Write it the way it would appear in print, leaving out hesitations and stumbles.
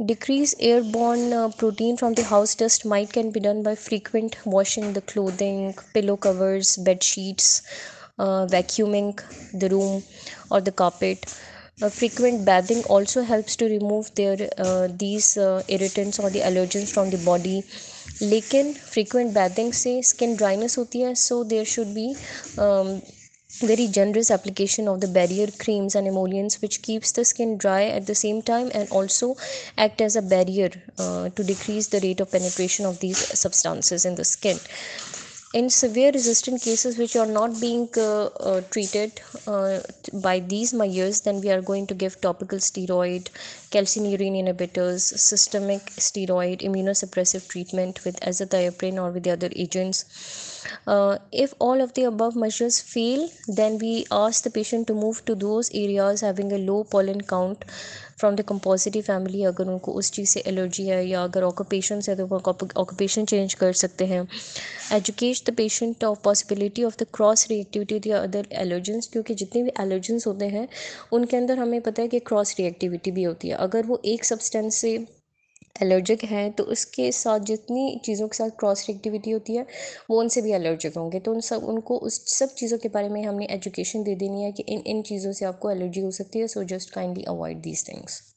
Decrease airborne protein from the house dust might can be done by frequent washing the clothing, pillow covers, bed sheets, vacuuming the room or the carpet. Frequent bathing also helps to remove these irritants or the allergens from the body. लेकिन frequent bathing से skin dryness होती है, so there should be very generous application of the barrier creams and emollients, which keeps the skin dry at the same time and also act as a barrier to decrease the rate of penetration of these substances in the skin. In severe resistant cases which are not being treated by these measures, then we are going to give topical steroid, calcineurin inhibitors, systemic steroid, immunosuppressive treatment with azathioprine or with the other agents. If all of the above measures fail, then we ask the patient to move to those areas having a low pollen count from the compositae family. अगर उनको उस चीज़ से allergy है या अगर occupation है तो वो ऑक्यूपेशन चेंज कर सकते हैं. Educate the patient of possibility of the cross reactivity या अदर एलर्जेंस, क्योंकि जितने भी एलर्जेंस होते हैं उनके अंदर हमें पता है कि क्रॉस रिएक्टिविटी भी होती है. अगर वो एक सब्सटेंस से एलर्जिक हैं तो उसके साथ जितनी चीज़ों के साथ क्रॉस रिएक्टिविटी होती है वो उनसे भी एलर्जिक होंगे. तो उनको उस सब चीज़ों के बारे में हमने एजुकेशन दे देनी है कि इन इन चीज़ों से आपको एलर्जी हो सकती है. So just kindly avoid these things.